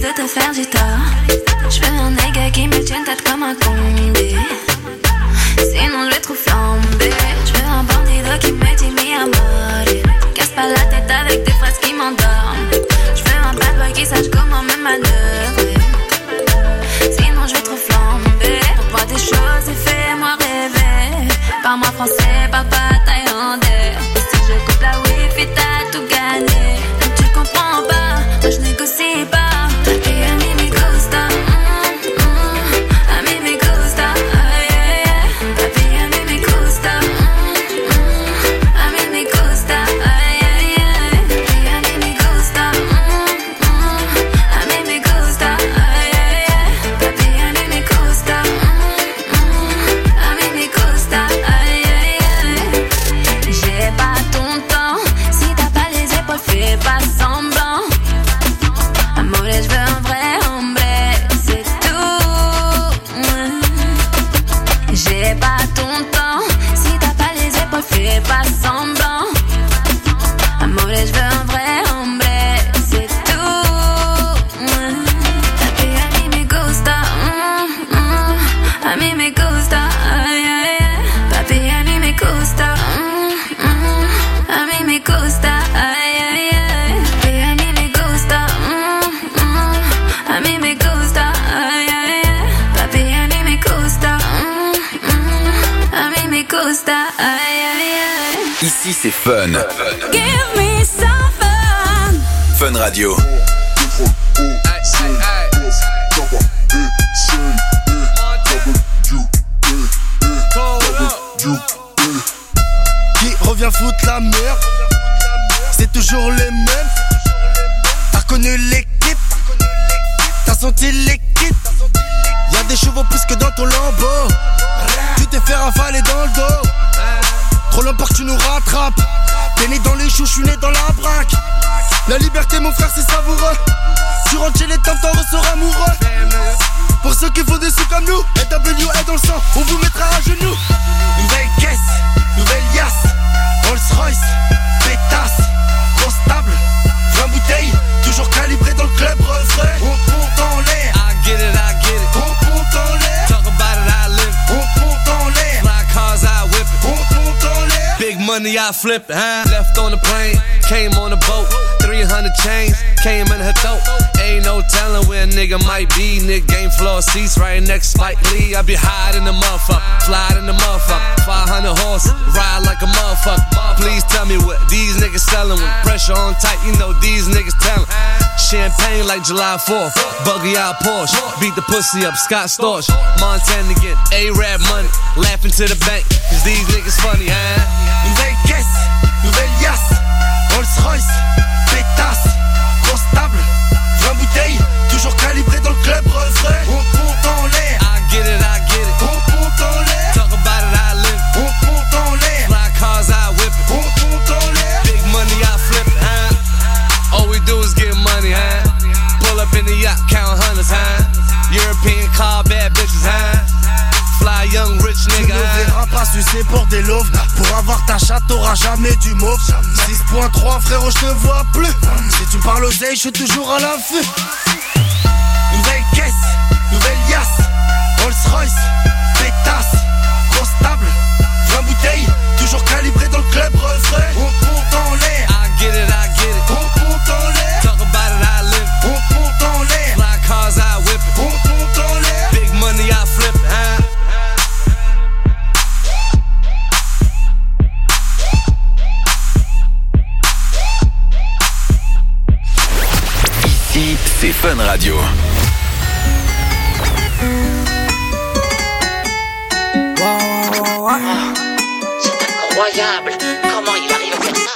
de te faire du tort. Je veux un nègre qui me tienne tête comme un condé. Sinon je vais trop flamber. Je veux un bandido qui me dit mi amore. Casse pas la tête avec des phrases qui m'endorment. Je veux un bad boy qui sache comment me manœuvrer. Sinon je vais trop flamber. Envoie des choses et fais-moi rêver. Parle-moi français, parle pas thaïlandais. Et si je coupe la wifi, t'as tout gagné. Donc tu comprends pas, moi je négocie pas. Et a mí me gusta, a mí me gusta, yeah, yeah. Papi, a mí me gusta, a mí me gusta, yeah, yeah. Papi, a mí me gusta, a mí me gusta, yeah, yeah. Papi, a mí me gusta, a mí me gusta, yeah, yeah. J'ai pas ton temps, si t'as pas les épaules, fais pas semblant. Amore, je veux un vrai hombre, c'est tout. J'ai pas ton temps, si t'as pas les épaules, fais pas semblant. Amore, je veux un vrai hombre, c'est tout. Papi, a mí me gusta, a mí me gusta, yeah, yeah. Papi, a mí me gusta, a mí me gusta, yeah, yeah. Papi, a mí me gusta, a mí me gusta, yeah, yeah. Papi, a mí me gusta, a mí me gusta, yeah, yeah. Ici c'est Fun. Give me some fun. Fun Radio. Qui revient foutre la merde? C'est toujours les mêmes. T'as reconnu l'équipe? T'as senti l'équipe? Y'a des chevaux plus que dans ton lambeau. Tu t'es fait ravaler dans le dos. Trop longtemps que tu nous rattrapes. T'es né dans les choux, j'suis né dans la braque. La liberté mon frère c'est savoureux. Tu rentres chez les temps, t'en ressors amoureux. Pour ceux qui font des sous comme nous, NWA dans le sang, on vous mettra à genoux. Nouvelle caisse, nouvelle yasse, Rolls Royce, pétasse, grosse table, 20 bouteilles, toujours calibré dans le club refrain. On monte en l'air, I get it, on monte en l'air, talk about it, I live it. on monte en l'air, Fly cars, I whip it. on monte en l'air. Big money, I flip it, huh? Left on the plane, came on the boat. 300 chains, came in her throat. Ain't no telling where a nigga might be. Nick game floor seats right next Spike Lee. I be high in the motherfucker, fly in the motherfucker. 500 horses, ride like a motherfucker. Please tell me what these niggas selling. When pressure on tight, you know these niggas telling. Champagne like July 4th, buggy out Porsche. Beat the pussy up, Scott Storch. Montana get A-Rap money, laughing to the bank, cause these niggas funny, huh? Nouvelle caisse, nouvelle yasse, Rolls Royce, pétasse, grosse table, 20 bouteilles, toujours calibré dans le club refrain. On monte en l'air, I get it, on monte en l'air, talk about it, I live it. on monte en l'air, Fly cars, I whip it. on monte en l'air. Big money, I flip it, huh? All we do is get money, huh? Pull up in the yacht, count hundreds, huh? European car, bad bitches, huh? Fly young rich Tu nigga, ne huh? verras pas sucer pour des loaves. Pour avoir ta chatte, t'auras jamais du mauve. 6.3 frérot, je te vois plus. Si tu me parles oseille, je suis toujours à l'affût. Nouvelle caisse, nouvelle yasse, Rolls Royce, pétasse, grosse table, 20 bouteilles, toujours calibré dans le club refrain. On monte en l'air, I get it, on monte en l'air, talk about it, I live it. on monte en l'air, Fly cars, I whip it. on monte en l'air. Big money, I flip it, huh? Ici c'est Fun Radio. C'est incroyable. Comment il arrive à faire ça?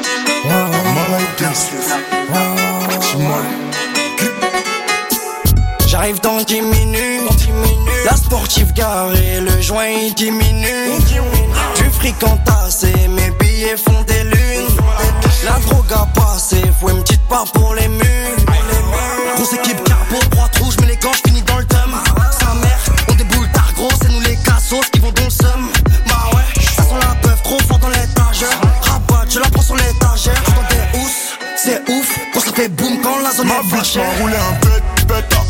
J'arrive dans 10 minutes, la sportive garée, le joint il diminue. Du fric entassé, mes billets font des lunes. La drogue a passé, faut une petite part pour les mules. Grosse équipe carbo, droite rouge, mais les gants finis dans le thème. Sa mère, on déboule tard gros, c'est nous les cassos qui vont dans le seum. Bah ouais, ça sent la peuf trop fort dans l'étagère. Rabat, je la prends sur l'étagère. J'entends des housses, c'est ouf, quand ça fait boum quand la zone est vachère. Rouler un pet.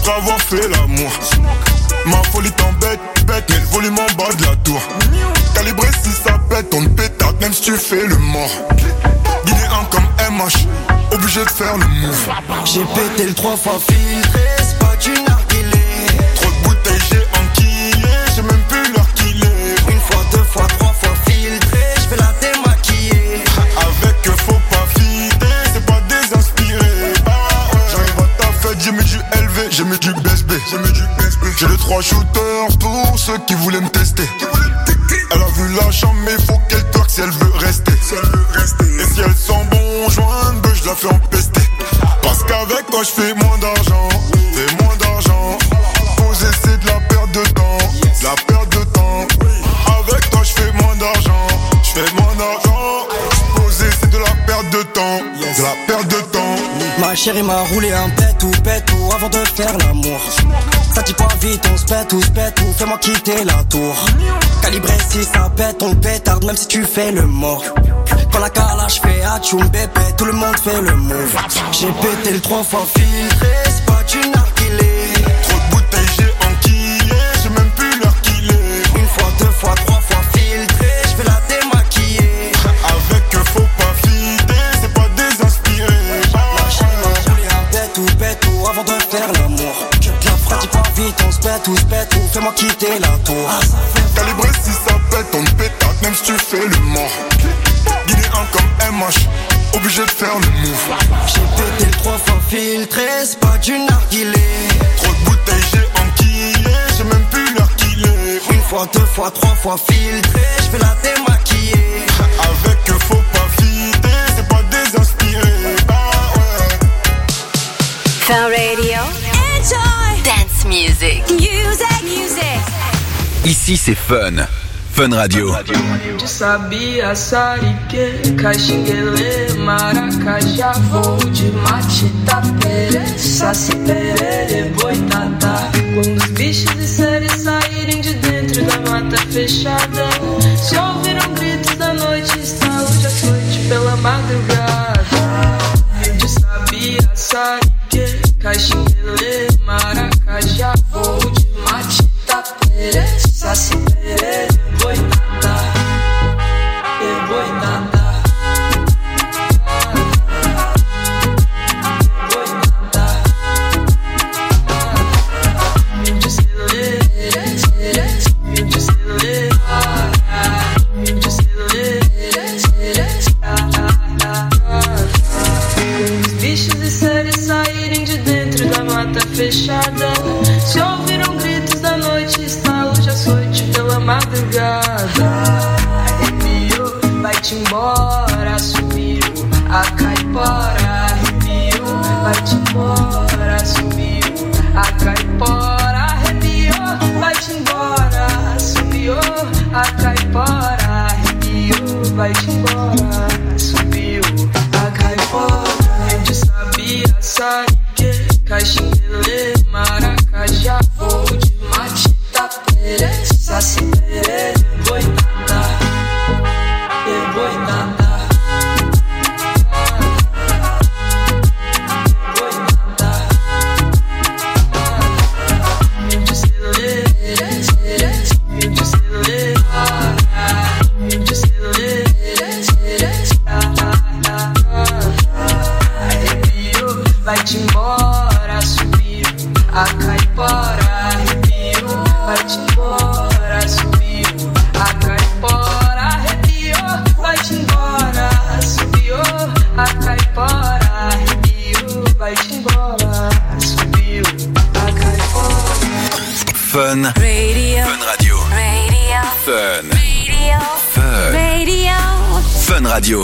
après avoir fait l'amour. Ma folie t'embête, bête, mais le volume en bas de la tour. Calibré si ça pète, on pétard même si tu fais le mort. Guinéen comme MH, obligé de faire le move. J'ai pété le 3 fois filtré, c'est pas du narguilé. Trop de bouteilles j'ai enquillé, j'ai même plus l'heure qu'il est. Une fois, deux fois, trois fois filtré, j'vais la démaquiller. Avec faut pas fider, c'est pas désinspiré. J'arrive à ta fête, j'ai mis du LV, j'ai mis du BSB. J'ai les 3 shooters pour ceux qui voulaient me tester. Elle a vu la chambre mais faut qu'elle twerk si elle veut rester. Et si elle sent bon joint, je la fais empester. Parce qu'avec toi je fais moins d'argent. Fais moins d'argent. Poser c'est de la perte de temps. La perte de temps. Avec toi je fais moins d'argent. Je fais moins d'argent. Poser c'est de la perte de temps. De la perte de temps. Ma chérie m'a roulé un pétou avant de faire l'amour. Ça dit pas vite, on se pète ou fais-moi quitter la tour. Calibré si ça pète, on pétarde même si tu fais le mort. Quand la calage fait atchoum bébé, tout le monde fait le move. J'ai pété le 3 fois filtré, c'est pas du narguilé. Trop de bouteilles j'ai enquillé, j'ai même plus l'heure qu'il est. Une fois, deux fois, trois fois filtré, j'vais la démaquiller. Avec faut pas fider, c'est pas désinspiré. Ma chérie m'a roulé un pétou avant de faire l'amour. Ça dit pas vite, on se pète ou fais-moi quitter la tour. Calibré si ça pète, on pétard même si tu fais le mort. Guinéen comme MH, obligé de faire le move. J'ai pété le 3 fois filtré, c'est pas du narguilé. Trop de bouteilles j'ai enquillé, j'ai même plus l'heure qu'il est. Une fois, deux fois, trois fois filtré, j'vais la démaquiller. Avec faut pas fider, c'est pas désinspiré. Fun Radio. Enjoy dance music. Music. Ici c'est Fun. Fun Radio. De sabia, sarique, caxinguele, maracajá, voo de mate, tapere, saci, perere, boitatá. Quando os bichos de série saírem de dentro da mata fechada, se ouviram gritos da noite, estalo de açoite pela madrugada. De sabia, sarique, caxinguele, maracajá, voo de mate, tapere, saci, perere, boitatá, boitatá. Fechada, se ouviram gritos da noite, estalo de açoite pela madrugada. Arrepiou, vai-te embora, sumiu a caipora. Arrepiou, vai-te embora, sumiu a caipora. Arrepiou, vai-te embora, sumiu a caipora. Arrepiou, vai-te embora, sumiu a caipora. De sabia, sarique, caxinguele, maracajá, voo de mate, tapere, saci, perere, boitatá, boitatá. Vai-te embora, subiu a caipora. Arrepiou, vai-te embora, subiu a caipora. Arrepiou, vai-te embora, subiu a caipora. Arrepiou, vai-te embora, subiu a caipora. Fun Radio. Fun Radio. Radio. Fun. Radio. Fun. Radio. Fun Radio.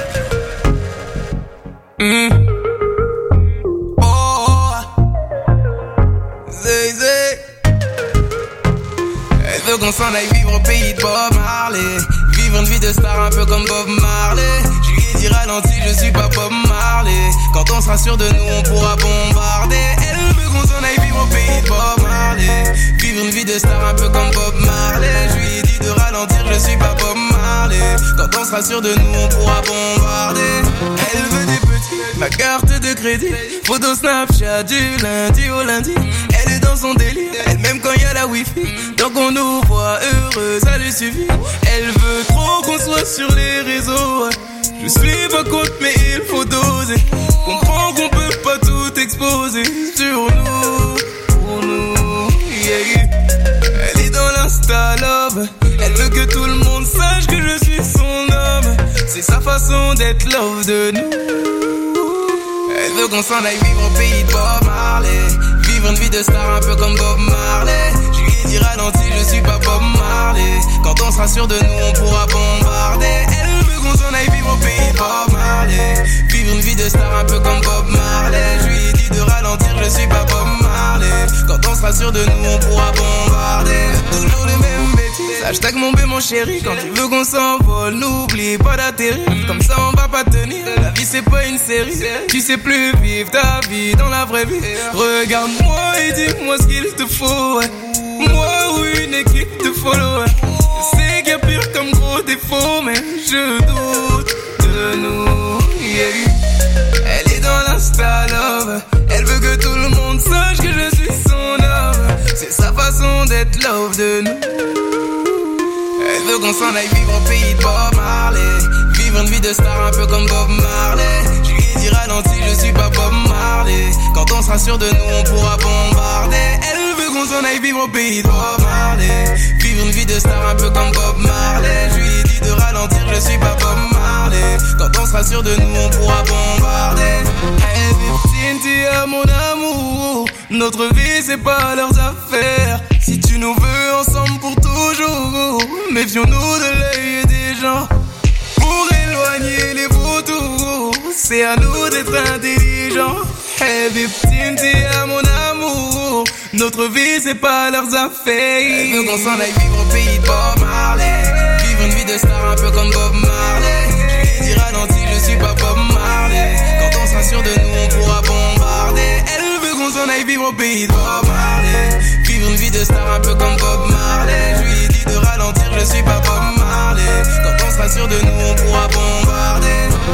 Elle veut qu'on s'en aille vivre au pays de Bob Marley. Vivre une vie de star un peu comme Bob Marley. Je lui ai dit ralenti, je suis pas Bob Marley. Quand on sera sûr de nous, on pourra bombarder. Elle veut qu'on s'en aille vivre au pays de Bob Marley. Vivre une vie de star un peu comme Bob Marley. Je lui ai dit de ralentir, je suis pas Bob Marley. Quand on sera sûr de nous, on pourra bombarder. Elle veut des petits, ma carte de crédit. Photo Snapchat du lundi au lundi. dans son délire. Elle même quand y a la wifi. Tant qu'on nous voit heureux, ça lui suffit. Elle veut trop qu'on soit sur les réseaux. Je suis pas contre mais il faut doser. Comprends qu'on peut pas tout exposer sur nous, pour nous, yeah. Elle est dans l'insta love. Elle veut que tout le monde sache que je suis son homme. C'est sa façon d'être love de nous. Elle veut qu'on s'en aille vivre au pays de Bob Marley. Vivre une vie de star un peu comme Bob Marley. Je lui ai dit ralenti, je suis pas Bob Marley. Quand on sera sûr de nous, on pourra bombarder. Elle veut qu'on s'en aille vivre au pays de Bob Marley. Vivre une vie de star un peu comme Bob Marley. Je lui ai dit de ralentir, je suis pas Bob Marley. Quand on sera sûr de nous, on pourra bombarder. Toujours les mêmes bêtises. Hashtag mon bé mon chéri. Quand tu veux qu'on s'envole, n'oublie pas d'atterrir. Comme ça on va pas tenir. La vie c'est pas une série. Tu sais plus vivre ta vie dans la vraie vie. Regarde-moi et dis-moi ce qu'il te faut. Moi ou une équipe de followers. Je sais qu'il y a pire comme gros défaut, mais je doute de nous, yeah. Elle est dans l'insta love. Elle veut que tout le monde sache que je suis son homme. C'est sa façon d'être love de nous. Elle veut qu'on s'en aille vivre au pays de Bob Marley. Vivre une vie de star un peu comme Bob Marley. Je lui ai dit ralenti, je suis pas Bob Marley. Quand on sera sûr de nous, on pourra bombarder. Elle veut qu'on s'en aille vivre au pays de Bob Marley. Vivre une vie de star un peu comme Bob Marley. Je lui ai dit de ralentir, je suis pas Bob Marley. Quand on sera sûr de nous, on pourra bombarder. Hey, Cynthia, mon amour. Notre vie, c'est pas leurs affaires. Si tu nous veux ensemble pour toujours, méfions-nous de l'œil des gens. Pour éloigner les vautours, c'est à nous d'être intelligents. Hey, Cynthia, mon amour. Notre vie, c'est pas leurs affaires. Elle veut qu'on s'en aille vivre au pays de Bob Marley. Vivre une vie de star un peu comme Bob Marley. Je lui ai dit ralenti, je suis pas Bob Marley. Quand on sera sûr de nous, on pourra bombarder. Elle veut qu'on s'en aille vivre au pays de Bob Marley. Vivre une vie de star un peu comme Bob Marley. Je lui ai dit de ralentir, je suis pas Bob Marley. Quand on sera sûr de nous, on pourra bombarder.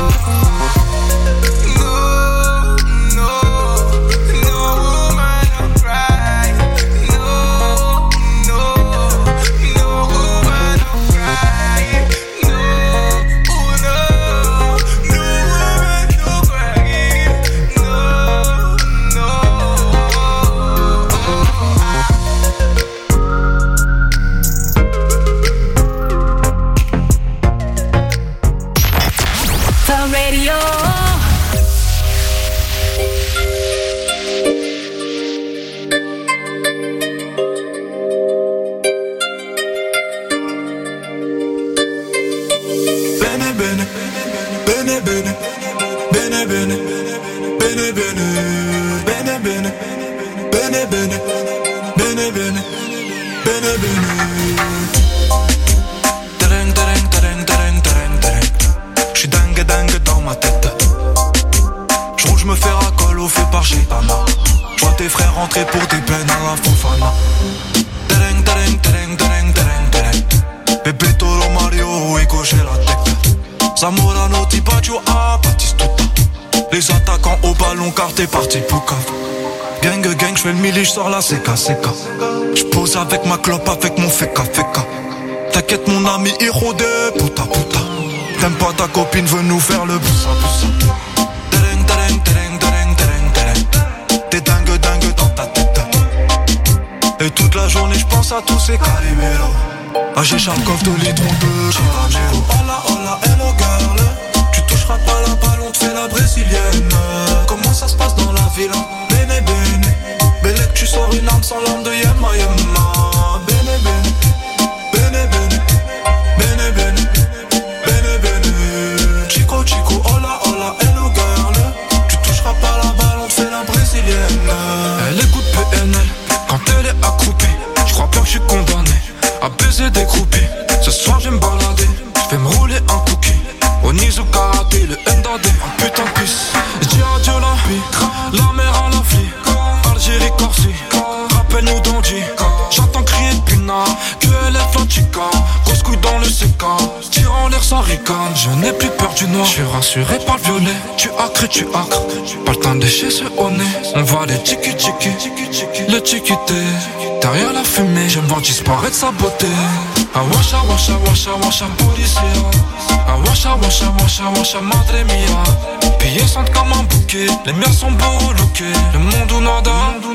J'suis dingue dans ma tête. J'roule, j'me fais racole au feu par Chitana. J'vois tes frères rentrer pour des peines à la Fofana. Bébé Toro Mario et gauche la tête. Zamorano, Tibaggio, Batistuta. Les attaquants au ballon car t'es parti pour cave. Gang, j'fais le mili, j'sors la CK. J'pose avec ma clope, avec mon feka. T'inquiète mon ami, héros de puta. T'aimes pas ta copine, veut nous faire le boussa. T'es dingue dans ta tête. Et toute la journée j'pense à tous ces caliméros. Ah j'ai Charkov de litron de caramelo. Hola, hello girl. Tu toucheras pas la balle, on te fait la brésilienne. Comment ça se passe dans la ville? Bene Bellec, tu sors une arme sans l'arme de Yema. Chico, hola, hello girl. Tu toucheras pas la balle, on te fait la brésilienne. Elle écoute PNL quand elle est accroupie. J'crois bien que j'suis condamné à baiser des groupies. Ce soir j'aime balader, j'vais me rouler un cookie. Au Nizu karaté, le Ndadé, un putain de pisse. J'dis adieu la vie, la mer à la flie. Algérie, Corsi, rappelle-nous d'Andy. J'entends crier de Puna, que elle est la chica. Grosse couille dans le CK, tirant l'air ça ricane, je n'ai plus peur du noir. Je suis rassuré par le violet, tu acres et tu acres. Pas le temps de lécher ce au nez. On voit les tiki-tiki, le tiki-té. Derrière la fumée, j'aime voir disparaître sa beauté. Ah washa washa washa washa policia. Ah washa washa washa washa madre mia. Pillés sentent comme un bouquet, les miens sont beaux relookés. Le monde ou nada,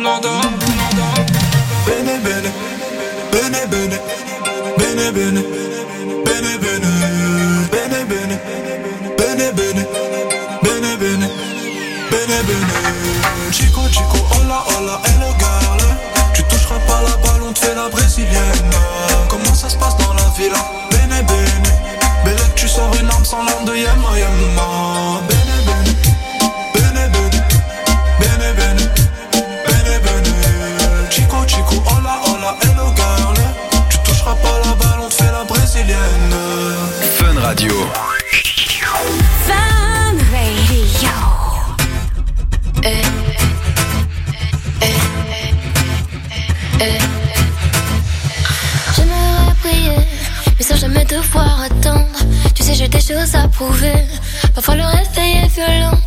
Bene bene, bene bene, bene bene, bene bene, bene bene, bene bene, bene bene, bene bene. Chico chico, hola hola, hello girl. Tu toucheras pas la balle, on te fait la brésilienne. Comment ça se passe dans la villa? Bene bene, belle tu sors une arme sans l'arme de Yama Yama. Bene bene, bene bene, bene bene, bene bene. Chico chico, hola hola, hello girl. Tu toucheras pas la balle, on te fait la brésilienne. Fun Radio. Fun Radio. J'aimerais prier, mais sans jamais devoir attendre. Tu sais, j'ai des choses à prouver. Parfois le réveil est violent,